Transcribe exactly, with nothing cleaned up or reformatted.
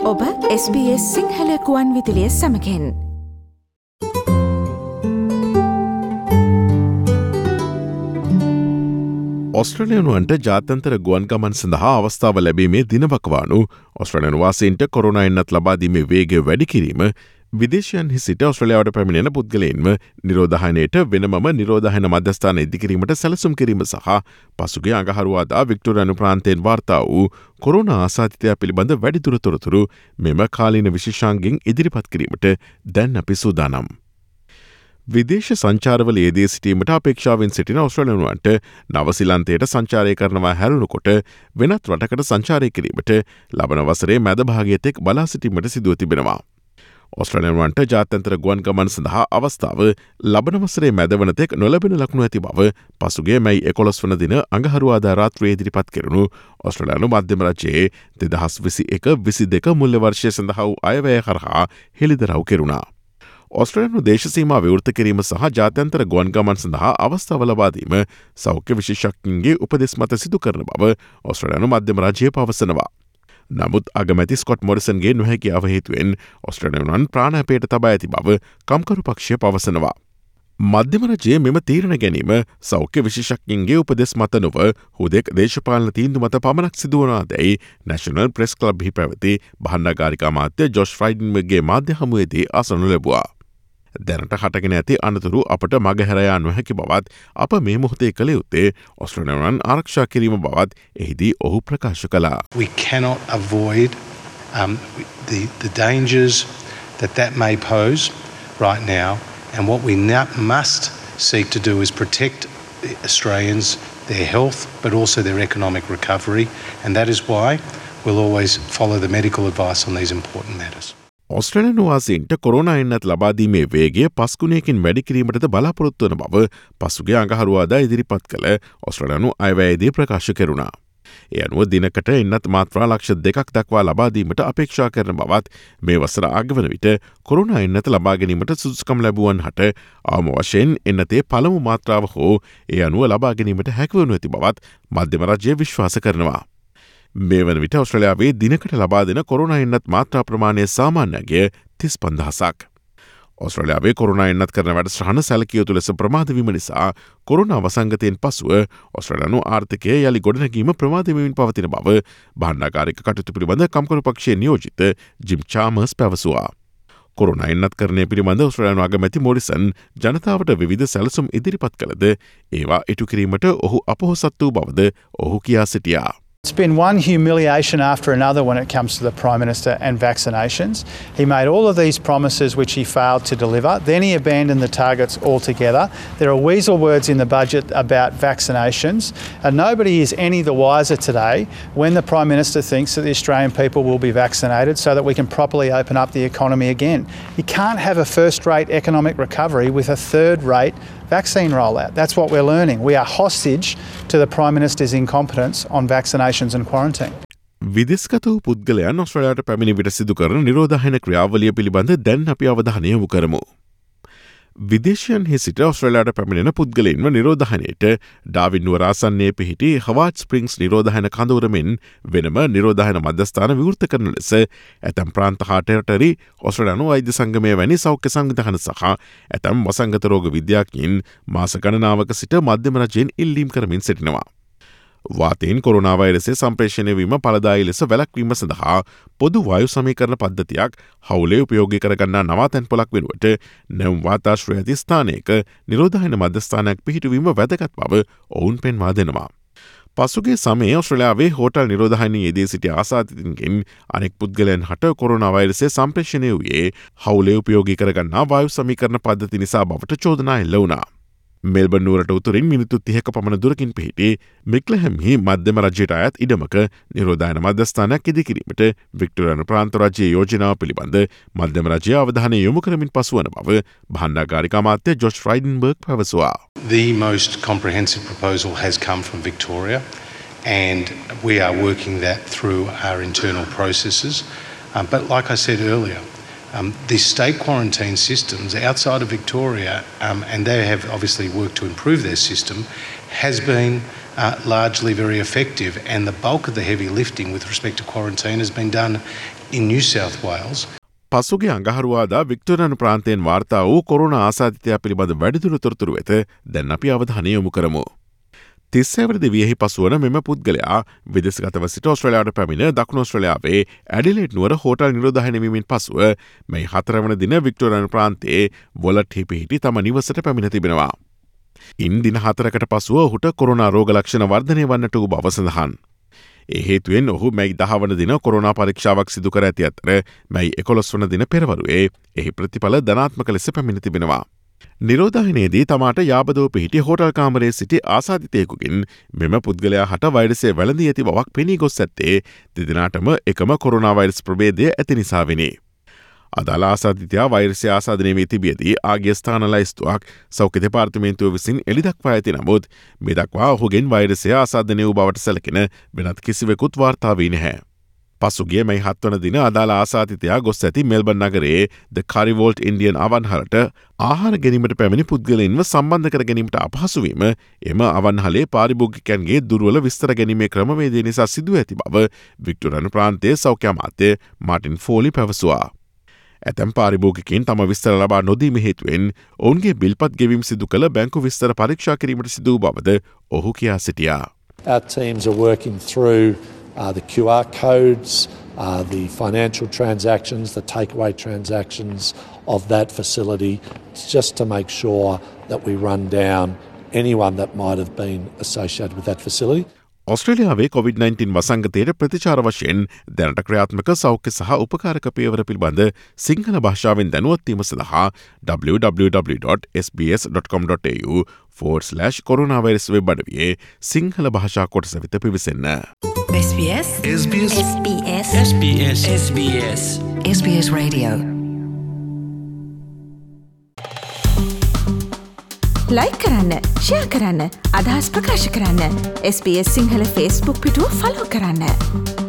ඔබ S B S Sinhala කුවන් විදුලිය සමගින්. ඔස්ට්‍රේලියානුවන්ට ජාත්‍යන්තර ගුවන් ගමන් සඳහා අවස්ථාව ලැබීමේ දිනවකවානු ඔස්ට්‍රේලියානු වාසීන්ට කොරෝනා එන්නත් ලබා දීමේ වේගය වැඩි කිරීම විදේශයන්හි සිට ඔස්ට්‍රේලියාවට පැමිණෙන පුද්ගලයින්ම නිරෝධායනයට වෙනමම නිරෝධායන මධ්‍යස්ථාන ඉදිකිරීමට සැලසුම් කිරීම සහ පසුගිය අඟහරුවාදා වික්ටෝරියානු ප්‍රාන්තයෙන් වාර්තා වූ කොරෝනා ආසාදිතය පිළිබඳ වැඩිදුර තොරතුරු මෙම කාලීන විශේෂාංගින් ඉදිරිපත් කිරීමට දැන් අපි සූදානම්. විදේශ සංචාරවල යෙදී සිටීමට අපේක්ෂාවෙන් සිටින ඔස්ට්‍රේලියානුවන්ට නවසිලන්තයට සංචාරය කරනවා හැරුණුකොට වෙනත් රටකට සංචාරය කිරීමට ලබන වසරේ මැද භාගයතෙක් බලා සිටීමට සිදුව තිබෙනවා. ඔස්ට්‍රේලියානුවන්ට ජාත්‍යන්තර ගුවන් ගමන් සඳහා අවස්ථාව ලබන වසරේ මැදවනතෙක් නොලැබෙන ලකුණු ඇති බව පසුගේ මැයි එකොළොස් වන දින අඟහරුවාදා රාත්‍රියේ ඉදිරිපත් කෙරුණු ඔස්ට්‍රේලියානු මධ්‍යම රජයේ දෙදහස් විසි එක විසි දෙක මුල්ල වර්ෂය සඳහා වූ අයවැය හරහා හෙළිදරව් කෙරුණා. ඔස්ට්‍රේලියානු දේශසීමා විවෘත කිරීම සහ ජාත්‍යන්තර ගුවන් ගමන් සඳහා අවස්ථාව ලබා දීම සෞඛ්‍ය විශේෂඥයින්ගේ උපදෙස් මත සිදු කරන බව ඔස්ට්‍රේලියානු මධ්‍යම රජය පවසනවා. නමුත් අගමැති ස්කොට් මොරිසන්ගේ නොහැකියාව හේතුවෙන් ඔස්ට්‍රේලියානුවන් ප්‍රාණාපයට තබා ඇති බව කම්කරු පක්ෂය පවසනවා. මධ්‍යම රජයේ මෙම තීරණ ගැනීම සෞඛ්‍ය විශේෂඥයින්ගේ උපදෙස් මත නොව හුදෙක් දේශපාලන තීන්දුව මත පමණක් සිදුවනවාදැයි නැෂනල් ප්‍රෙස් ක්ලබ්හි පැවති භාණ්ඩාගාරික අමාත්‍ය ජොෂ් ෆ්‍රයිඩන්බර්ග්ගේ මාධ්‍ය හමුවේදී අසනු ලැබුවා. දැනට හටගෙන ඇති අනතුරු අපට මගහැරයා නොහැකි බවත් අප මේ මොහොතේ කළ යුත්තේ ඔස්ට්‍රේලියානුවන් ආරක්ෂා කිරීම බවත් එහිදී ඔහු ප්‍රකාශ කළා. We cannot avoid um, the, the dangers that that may pose right now, and what we now must seek to do is protect Australians, their health, but also their economic recovery, and that is why we'll always follow the medical advice on these important matters. ඔස්ට්‍රේලියානු වාසීන්ට corona එන්නත් ලබාදීමේ වේගය පස්කුණයකින් වැඩිකිරීමටද බලාපොරොත්තු වන බව පසුගිය අඟහරුවාදා ඉදිරිපත් කළ ඔස්ට්‍රේලියානු අයවැයේදී ප්‍රකාශ කෙරුණා. ඒ අනුව දිනකට එන්නත් මාත්‍රා ලක්ෂ දෙකක් දක්වා ලබාදීමට අපේක්ෂා කරන බවත් මේ වසර ආගවන විට කොරෝනා එන්නත ලබා ගැනීමට සුදුසුකම් ලැබුවන් හට අවම වශයෙන් එන්නතේ පළමු මාත්‍රාව හෝ ඒ අනුව ලබා ගැනීමට හැකිවනු ඇති බවත් මධ්‍යම රජය විශ්වාස කරනවා. මේ වන විට ඔස්ට්‍රේලියාවේ දිනකට ලබා දෙන කොරෝනා එන්නත් මාත්‍රා ප්‍රමාණය සාමාන්‍යගේ තිස් පන්දහසක්. ඔස්ට්‍රේලියාවේ කොරෝනා එන්නත් කරන වැඩසටහන සැලකිය යුතු ලෙස ප්‍රමාද වීම නිසා කොරෝනා වසංගතයෙන් පසුව ඔස්ට්‍රේලියානු ආර්ථිකය යළි ගොඩනැගීම ප්‍රමාද වෙමින් පවතින බව භාණ්ඩාගාරික කටයුතු පිළිබඳ කම්කරු පක්ෂයේ නියෝජිත ජිම් චාමර්ස් පැවසුවා. කොරෝනා එන්නත් කරණය පිළිබඳ ඔස්ට්‍රේලියානු අගමැති මොරිසන් ජනතාවට විවිධ සැලසුම් ඉදිරිපත් කළද ඒවා ඉටු කිරීමට ඔහු අපොහොසත් වූ බවද ඔහු කියා සිටියා. It's been one humiliation after another when it comes to the Prime Minister and vaccinations. He made all of these promises which he failed to deliver. Then he abandoned the targets altogether. There are weasel words in the budget about vaccinations. And nobody is any the wiser today when the Prime Minister thinks that the Australian people will be vaccinated so that we can properly open up the economy again. You can't have a first-rate economic recovery with a third-rate vaccine rollout. That's what we're learning. We are hostage to the Prime Minister's incompetence on vaccinations and quarantine. විදෙස්ගත වූ පුද්ගලයන් ඔස්ට්‍රේලියාවට පැමිණි විට සිදු කරන නිරෝධායන ක්‍රියාවලිය පිළිබඳ දැන් අපි අවධානය යොමු කරමු. විදේශයන්හි සිට ඔස්ට්‍රේලියාවට පැමිණෙන පුද්ගලයින්ව නිරෝධායනයට ඩාවින් නුවර ආසන්නයේ පිහිටි හවාඩ් ස්ප්‍රින්ග්ස් නිරෝධායන කඳවුරමින් වෙනම නිරෝධායන මධ්‍යස්ථාන විවෘත කරන ලෙස ඇතැම් ප්‍රාන්ත හා ටෙරටරි ඔස්ට්‍රේලියානු වෛද්‍ය සංගමය වැනි සෞඛ්‍ය සංවිධාන සහ ඇතැම් වසංගත රෝග විද්‍යාඥයින් මාස ගණනාවක සිට මධ්‍යම රජයෙන් ඉල්ලීම් කරමින් සිටිනවා. වාතයෙන් කොරෝනා වෛරසය සම්ප්‍රේෂණය වීම පලදායි ලෙස වැළැක්වීම සඳහා පොදු වායු සමීකරණ පද්ධතියක් හවුලේ උපයෝගී කරගන්නා නවාතැන් පොලක් වෙනුවට නැවුම් වාතාශ්‍රය ඇති ස්ථානයක නිරෝධායන මධ්‍යස්ථානයක් පිහිටුවීම වැදගත් බව ඔවුන් පෙන්වා දෙනවා. පසුගේ සමයේ ඔස්ට්‍රේලියාවේ හෝටල් නිරෝධායනයේ යෙදී සිටි ආසාදිතයින්ගෙන් අනෙක් පුද්ගලයන් හට කොරෝනා වෛරසය සම්ප්‍රේෂණය වූයේ හවුලේ උපයෝගී කරගන්නා වායු සමීකරණ පද්ධති නිසා බවට චෝදනා එල්ල වුණා. මෙල්බන් නුවරට උතුරින් මිනිත්තු තිහක පමණ දුරකින් පිහිටි මික්ලහැම්හි මධ්‍යම රජයට අයත් ඉඩමක නිරෝධායන මධ්‍යස්ථානයක් ඉදිකිරීමට වික්ටෝරියානු ප්‍රාන්ත රජයේ යෝජනාව පිළිබඳ මධ්‍යම රජය අවධානය යොමු කරමින් පසුවන බව භාණ්ඩාගාරික අමාත්‍ය Josh ෆ්‍රයිඩන්බර්ග් පැවසුවා. The most comprehensive proposal has come from Victoria, and we are working that through our internal processes. Um, but like I said earlier, Um, the state quarantine systems outside of Victoria, um, and they have obviously worked to improve their system, has been uh, largely very effective, and the bulk of the heavy lifting with respect to quarantine has been done in New South Wales. පසුගේ අඟහරුවාදා වික්ටෝරියානු ප්‍රාන්තයෙන් වාර්තා වූ corona ආසාදිතයා පිළිබඳ වැඩිදුර තොරතුරු වෙත දැන් අපි අවධානය යොමු කරමු. තිස්සෑවරදි වියෙහි පසුවන මෙම පුද්ගලයා විදේශගතව සිට ඔස්ට්‍රේලියාවට පැමිණ දකුණු ඔස්ට්‍රේලියාවේ ඇඩිලේඩ් නුවර හෝටල් නිරෝධායන වීමෙන් පසුව මේ හතරවන දින වික්ටෝරියානු ප්‍රාන්තයේ වොලට්හි පිහිටි තම නිවසට පැමිණ තිබෙනවා. ඉන් දින හතරකට පසුව ඔහුට කොරෝනා රෝග ලක්ෂණ වර්ධනය වන්නට වූ බව සඳහන්. ඒ හේතුවෙන් ඔහු මැයි දහවන දින කොරෝනා පරීක්ෂාවක් සිදු කර ඇති අතර මැයි එකොළොස් වන දින පෙරවරුවේ එහි ප්‍රතිඵල ධනාත්මක ලෙස පැමිණ තිබෙනවා. නිරෝධායනයේදී තමාට යාබදව පිහිටි හෝටල් කාමරයේ සිටි ආසාදිතයෙකුගෙන් මෙම පුද්ගලයා හට වෛරසය වැළඳී ඇති බවක් පෙනී ගොස් ඇත්තේ දෙදෙනාටම එකම කොරෝනා වෛරස් ප්‍රභේදය ඇති නිසාවෙනි. අදාළ ආසාදිතයා වෛරසය ආසාදනය වී තිබියදී ආගිය ස්ථාන ලැයිස්තුවක් සෞඛ්‍ය දෙපාර්තමේන්තුව විසින් එළිදක්වා ඇති නමුත් මේ දක්වා ඔහුගෙන් වෛරසය ආසාදනය වූ බවට සැලකෙන වෙනත් කිසිවෙකුත් වාර්තා වී නැහැ. පසුගිය මැයි හත්වන දින අදාළ ආසාදිතයා ගොස් ඇති මෙල්බන් නගරයේ ද කාරිවෝල්ට් ඉන්දියන් අවන්හලට ආහාර ගැනීමට පැමිණි පුද්ගලයින්ව සම්බන්ධ කර ගැනීමට අපහසුවීම එම අවන්හලේ පාරිභෝගිකයන්ගේ දුර්වල විස්තර ගැනීමේ ක්‍රමවේදය නිසා සිදුව ඇති බව වික්ටෝරියානු ප්‍රාන්තයේ සෞඛ්‍ය අමාත්‍ය මාටින් ෆෝලි පැවසුවා. ඇතැම් පාරිභෝගිකයින් තම විස්තර ලබා නොදීම හේතුවෙන් ඔවුන්ගේ බිල්පත් ගෙවීම් සිදු කළ බැංකු විස්තර පරීක්ෂා කිරීමට සිදු වූ බවද ඔහු කියා සිටියා. Our teams are working through uh, the Q R codes, uh, the financial transactions, the takeaway transactions of that facility, just to make sure that we run down anyone that might have been associated with that facility. ඔස්ට්‍රේලියාවේ COVID nineteen වසංගතයට ප්‍රතිචාර වශයෙන් දැනට ක්‍රියාත්මක සෞඛ්‍ය සහ උපකාරක පියවර පිළිබඳ සිංහල භාෂාවෙන් දැනුවත්වීම සඳහා double-u double-u double-u dot s b s dot com dot a u forward slash coronavirus web අඩවියේ සිංහල භාෂා කොටස වෙත පිවිසෙන්න. S B S S B S S B S S B S S B S S B S Radio. Like කරන්න, share කරන්න, අදහස් ප්‍රකාශ කරන්න. S B S Sinhala Facebook පිටුව ෆලෝ කරන්න.